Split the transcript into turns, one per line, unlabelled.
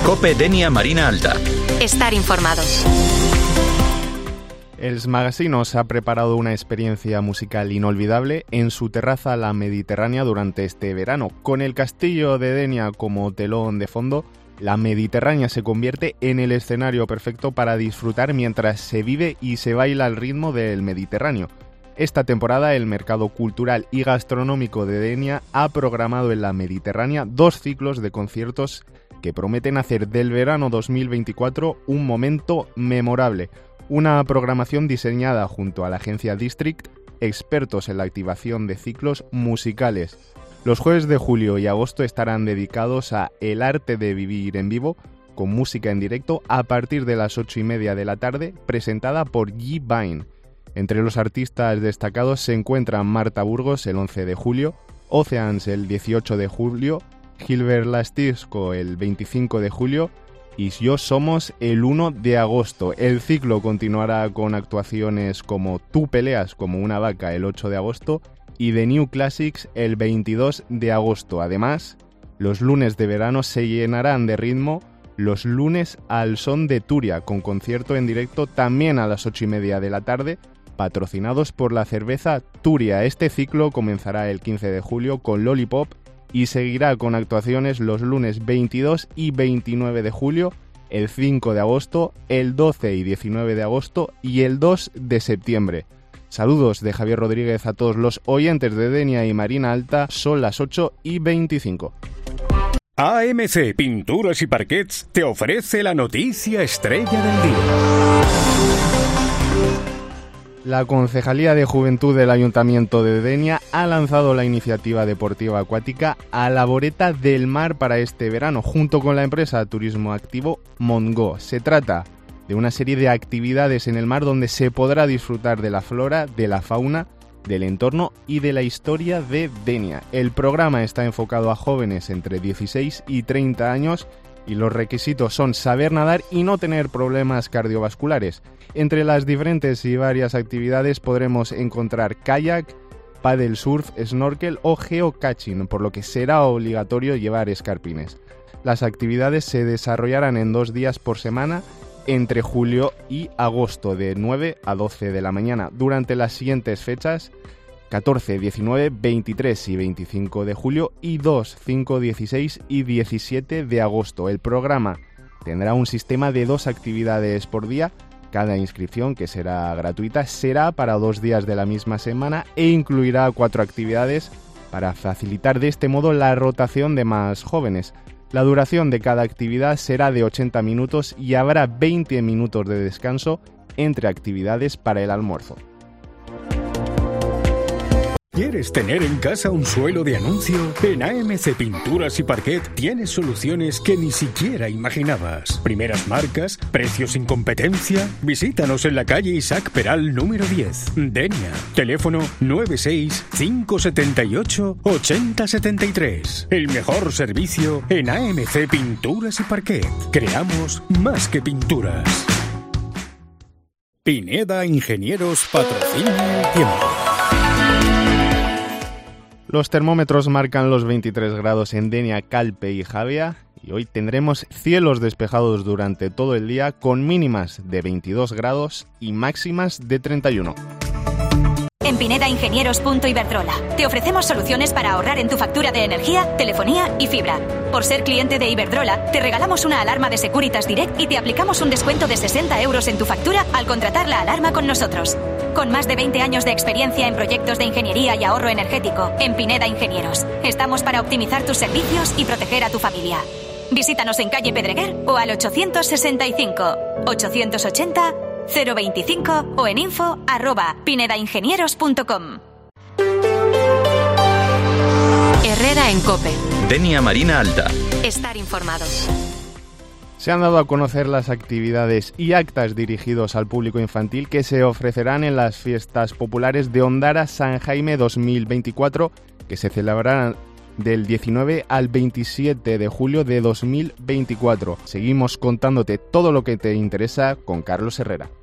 COPE Denia Marina Alta.
Estar informados.
Els Magasinos ha preparado una experiencia musical inolvidable en su terraza La Mediterránea durante este verano. Con el castillo de Denia como telón de fondo, La Mediterránea se convierte en el escenario perfecto para disfrutar mientras se vive y se baila al ritmo del Mediterráneo. Esta temporada el mercado cultural y gastronómico de Denia ha programado en La Mediterránea 2 ciclos de conciertos que prometen hacer del verano 2024 un momento memorable. Una programación diseñada junto a la agencia District, expertos en la activación de ciclos musicales. Los jueves de julio y agosto estarán dedicados a El arte de vivir en vivo, con música en directo a partir de las 8:30 de la tarde, presentada por G. Vine. Entre los artistas destacados se encuentran Marta Burgos el 11 de julio, Oceans el 18 de julio, Gilbert Lastisco el 25 de julio y Yo Somos el 1 de agosto. El ciclo continuará con actuaciones como Tú peleas como una vaca el 8 de agosto y The New Classics el 22 de agosto. Además, los lunes de verano se llenarán de ritmo los lunes al son de Turia, con concierto en directo también a las 8:30 de la tarde, patrocinados por la cerveza Turia. Este ciclo comenzará el 15 de julio con Lollipop y seguirá con actuaciones los lunes 22 y 29 de julio, el 5 de agosto, el 12 y 19 de agosto y el 2 de septiembre. Saludos de Javier Rodríguez a todos los oyentes de Denia y Marina Alta. Son las 8:25.
AMC Pinturas y Parquets te ofrece la noticia estrella del día.
La Concejalía de Juventud del Ayuntamiento de Denia ha lanzado la iniciativa deportiva acuática Alaboreta del Mar para este verano, junto con la empresa Turismo Activo Mongo. Se trata de una serie de actividades en el mar donde se podrá disfrutar de la flora, de la fauna, del entorno y de la historia de Denia. El programa está enfocado a jóvenes entre 16 y 30 años y los requisitos son saber nadar y no tener problemas cardiovasculares. Entre las diferentes y varias actividades podremos encontrar kayak, paddle surf, snorkel o geocaching, por lo que será obligatorio llevar escarpines. Las actividades se desarrollarán en 2 días por semana entre julio y agosto, de 9 a 12 de la mañana, durante las siguientes fechas: 14, 19, 23 y 25 de julio y 2, 5, 16 y 17 de agosto. El programa tendrá un sistema de 2 actividades por día. Cada inscripción, que será gratuita, será para 2 días de la misma semana e incluirá 4 actividades para facilitar de este modo la rotación de más jóvenes. La duración de cada actividad será de 80 minutos y habrá 20 minutos de descanso entre actividades para el almuerzo.
¿Quieres tener en casa un suelo de anuncio? En AMC Pinturas y Parquet tienes soluciones que ni siquiera imaginabas. Primeras marcas, precios sin competencia. Visítanos en la calle Isaac Peral número 10, Denia. Teléfono 96 578 8073. El mejor servicio en AMC Pinturas y Parquet. Creamos más que pinturas. Pineda Ingenieros patrocina el tiempo.
Los termómetros marcan los 23 grados en Denia, Calpe y Javea y hoy tendremos cielos despejados durante todo el día con mínimas de 22 grados y máximas de 31.
En Pineda Ingenieros.Iberdrola te ofrecemos soluciones para ahorrar en tu factura de energía, telefonía y fibra. Por ser cliente de Iberdrola, te regalamos una alarma de Securitas Direct y te aplicamos un descuento de 60 euros en tu factura al contratar la alarma con nosotros. Con más de 20 años de experiencia en proyectos de ingeniería y ahorro energético, en Pineda Ingenieros, estamos para optimizar tus servicios y proteger a tu familia. Visítanos en calle Pedreguer o al 865 880 025 o en info@pinedaingenieros.com. Herrera en COPE.
Denia Marina Alta.
Estar informados.
Se han dado a conocer las actividades y actas dirigidos al público infantil que se ofrecerán en las fiestas populares de Ondara San Jaime 2024, que se celebrarán del 19 al 27 de julio de 2024. Seguimos contándote todo lo que te interesa con Carlos Herrera.